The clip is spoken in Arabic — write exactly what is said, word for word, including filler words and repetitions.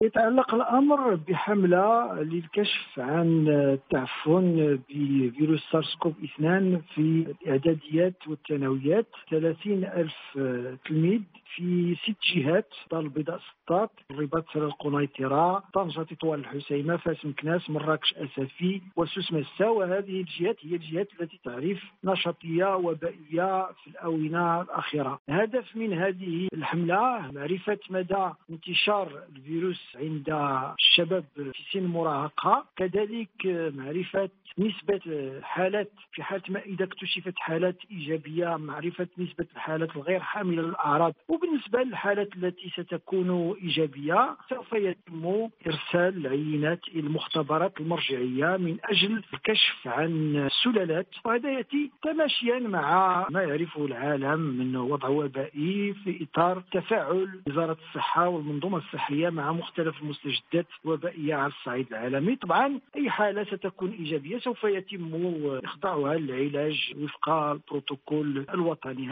يتعلق الأمر بحملة للكشف عن التعفن بفيروس سارس كوف اثنين في الإعداديات والثانويات. ثلاثين ألف تلميذ في ست جهات: دار البيضاء، سطات، الرباط، سر القنيطرة، طنجة، تطوان، الحسيمة، فاس، مكناس، مراكش، أسفي، وسوس، مسا. وهذه الجهات هي الجهات التي تعرف نشاطية وبائية في الآونة الأخيرة. هدف من هذه الحملة معرفة مدى انتشار الفيروس عند الشباب في سن المراهقة، كذلك معرفة نسبة حالات، في حالة ما إذا اكتشفت حالات إيجابية معرفة نسبة الحالات الغير حاملة للأعراض. وبالنسبة للحالات التي ستكون إيجابية سوف يتم إرسال العينات إلى المختبرات المرجعية من أجل الكشف عن السلالات، وهذا يأتي تماشيا مع ما يعرفه العالم من وضع وبائي في إطار تفاعل وزارة الصحة والمنظومة الصحية مع مختلف المستجدات الوبائية على الصعيد العالمي. طبعا أي حالة ستكون إيجابية سوف يتم إخضاعها للعلاج وفق البروتوكول الوطني.